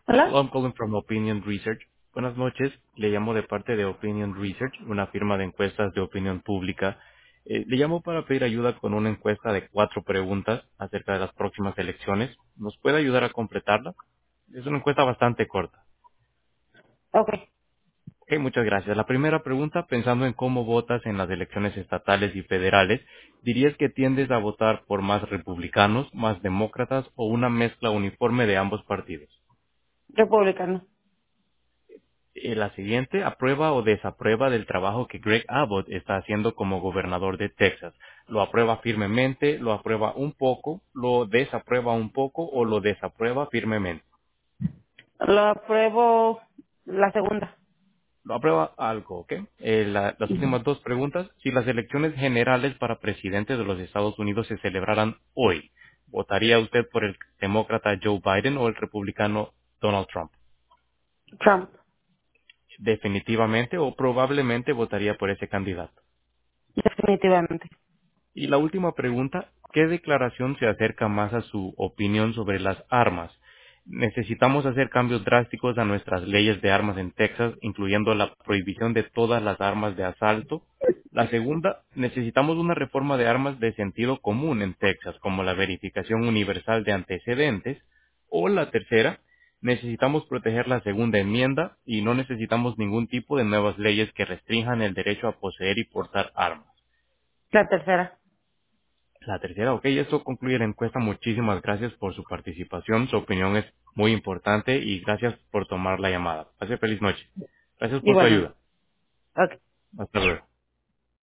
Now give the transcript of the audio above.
¿Hola? Hello, I'm calling from Opinion Research. Buenas noches, le llamo de parte de Opinion Research, una firma de encuestas de opinión pública. Le llamo para pedir ayuda con una encuesta de 4 preguntas acerca de las próximas elecciones. ¿Nos puede ayudar a completarla? Es una encuesta bastante corta. Ok, Ok, muchas gracias. La primera pregunta, pensando en cómo votas en las elecciones estatales y federales, ¿dirías que tiendes a votar por más republicanos, más demócratas o una mezcla uniforme de ambos partidos? republicano. La siguiente, aprueba o desaprueba del trabajo que Greg Abbott está haciendo como gobernador de Texas. ¿Lo aprueba firmemente, lo aprueba un poco, lo desaprueba un poco o lo desaprueba firmemente? Lo apruebo la segunda. Lo aprueba algo, ¿ok? Las Ujú. últimas dos preguntas. Si las elecciones generales para presidente de los Estados Unidos se celebraran hoy, ¿votaría usted por el demócrata Joe Biden o el republicano Donald Trump? Trump, Definitivamente o probablemente votaría por ese candidato. definitivamente. Y la última pregunta, ¿qué declaración se acerca más a su opinión sobre las armas? Necesitamos hacer cambios drásticos a nuestras leyes de armas en Texas, incluyendo la prohibición de todas las armas de asalto. La segunda, necesitamos una reforma de armas de sentido común en Texas, como la verificación universal de antecedentes. O la tercera, necesitamos proteger la segunda enmienda y no necesitamos ningún tipo de nuevas leyes que restrinjan el derecho a poseer y portar armas. La tercera. La tercera, ok, eso concluye la encuesta. Muchísimas gracias por su participación. Su opinión es muy importante y gracias por tomar la llamada. Pase feliz noche. Gracias por su Igualmente. ayuda. Ok. Hasta luego.